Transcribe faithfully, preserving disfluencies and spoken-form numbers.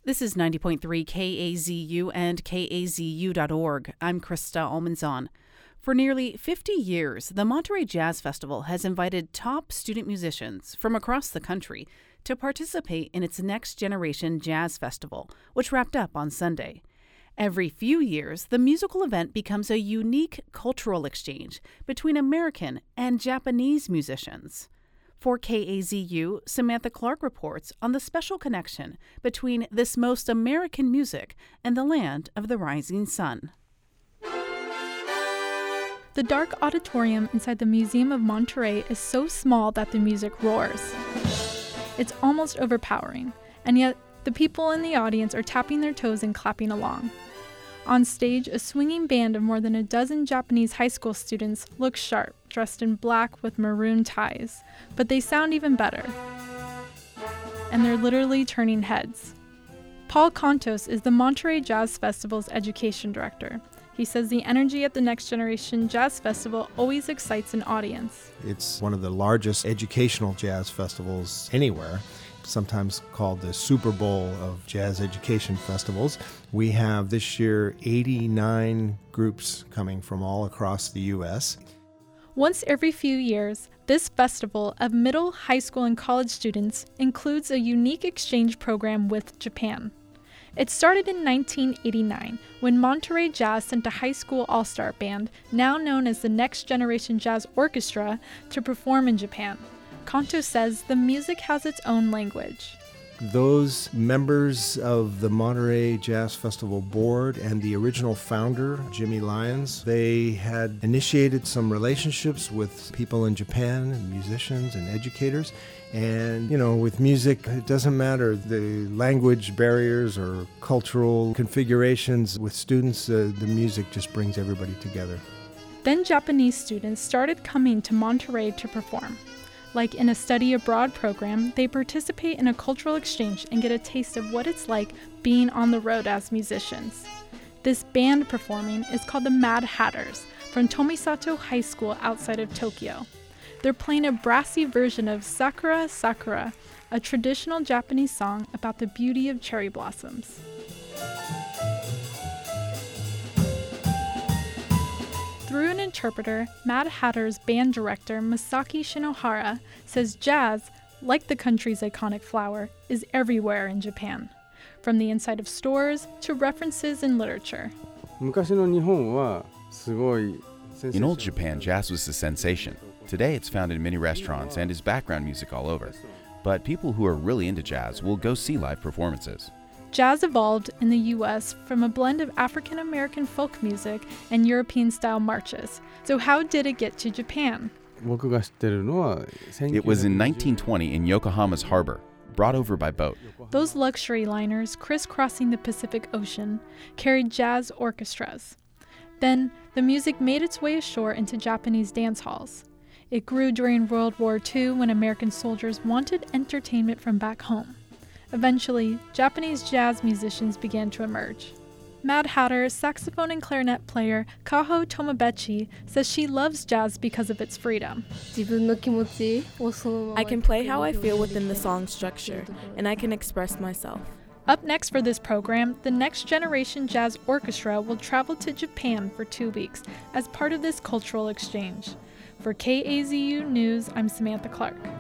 This is ninety point three K A Z U and K A Z U dot org. I'm Krista Almanzon. For nearly fifty years, the Monterey Jazz Festival has invited top student musicians from across the country to participate in its Next Generation Jazz Festival, which wrapped up on Sunday. Every few years, the musical event becomes a unique cultural exchange between American and Japanese musicians. For K A Z U, Samantha Clark reports on the special connection between this most American music and the land of the rising sun. The dark auditorium inside the Museum of Monterey is so small that the music roars. It's almost overpowering, and yet the people in the audience are tapping their toes and clapping along. On stage, a swinging band of more than a dozen Japanese high school students look sharp, dressed in black with maroon ties, but they sound even better. And they're literally turning heads. Paul Contos is the Monterey Jazz Festival's education director. He says the energy at the Next Generation Jazz Festival always excites an audience. It's one of the largest educational jazz festivals anywhere, sometimes called the Super Bowl of jazz education festivals. We have this year eighty-nine groups coming from all across the U S. Once every few years, this festival of middle, high school, and college students includes a unique exchange program with Japan. It started in nineteen eighty-nine when Monterey Jazz sent a high school all-star band, now known as the Next Generation Jazz Orchestra, to perform in Japan. Kanto says the music has its own language. Those members of the Monterey Jazz Festival board and the original founder, Jimmy Lyons, they had initiated some relationships with people in Japan, and musicians and educators. And, you know, with music, it doesn't matter the language barriers or cultural configurations. With students, uh, the music just brings everybody together. Then Japanese students started coming to Monterey to perform. Like in a study abroad program, they participate in a cultural exchange and get a taste of what it's like being on the road as musicians. This band performing is called the Mad Hatters from Tomisato High School outside of Tokyo. They're playing a brassy version of Sakura Sakura, a traditional Japanese song about the beauty of cherry blossoms. Through an interpreter, Mad Hatter's band director Masaki Shinohara says jazz, like the country's iconic flower, is everywhere in Japan, from the inside of stores to references in literature. In old Japan, jazz was a sensation. Today it's found in many restaurants and is background music all over. But people who are really into jazz will go see live performances. Jazz evolved in the U S from a blend of African-American folk music and European-style marches. So how did it get to Japan? It was in nineteen twenty in Yokohama's harbor, brought over by boat. Those luxury liners crisscrossing the Pacific Ocean carried jazz orchestras. Then, the music made its way ashore into Japanese dance halls. It grew during World War Two when American soldiers wanted entertainment from back home. Eventually, Japanese jazz musicians began to emerge. Mad Hatter saxophone and clarinet player Kaho Tomobechi says she loves jazz because of its freedom. I can play how I feel within the song structure, and I can express myself. Up next for this program, the Next Generation Jazz Orchestra will travel to Japan for two weeks as part of this cultural exchange. For K A Z U News, I'm Samantha Clark.